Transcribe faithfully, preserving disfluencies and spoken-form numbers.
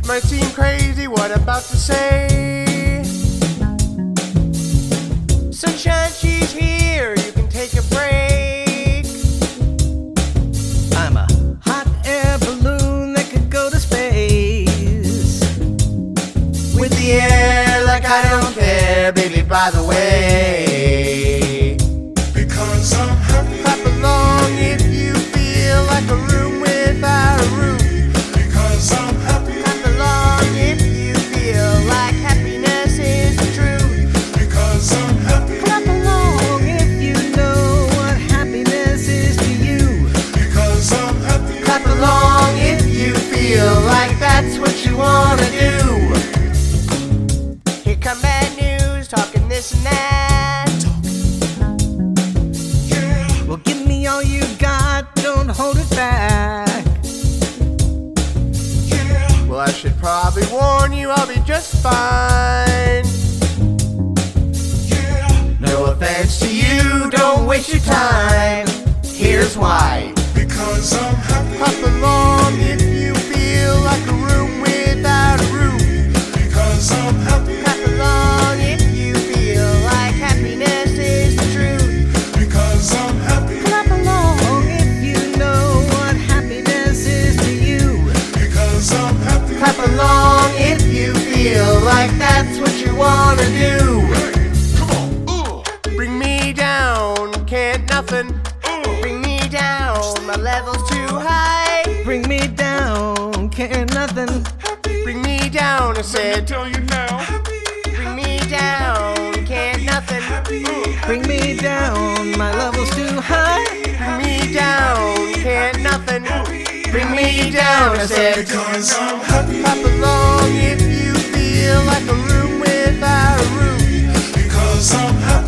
might seem crazy what I'm about to say. Sunshine, she's here, you can take a break. I'm a hot air balloon that could go to space. With the air like I don't care, baby, by the way. Because I'm happy. Clap along if you feel like a room without a roof. Because I'm happy. Clap along if you feel like happiness is the truth. Because I'm happy. Clap along if you know what happiness is to you. Because I'm happy. Clap along if you feel like that's what you wanna do. Here come bad news, talking this and that. Yeah. Well, give me all you got, don't hold it back. Yeah. Well, I should probably warn you, I'll be just fine. Yeah. No offense to you, don't waste your time. Here's why. Because I'm happy. Clap along if you feel like a room without a roof. Because I'm happy. Clap along if you feel like happiness is the truth. Because I'm happy. Clap along if you know what happiness is to you. Because I'm happy. Clap along if you feel like that's what you wanna do. Come on. Ooh. Bring me down, can't nothing. Bring me down, my level's too high. Bring me down, care nothing. Bring me down, I Let me said. tell you now. Bring me down, can't nothing. Bring me down, my level's too high. Bring me down, can't nothing. Bring me down, I said. Because I'm happy. Clap along if you feel like a room without a roof. Because I'm happy.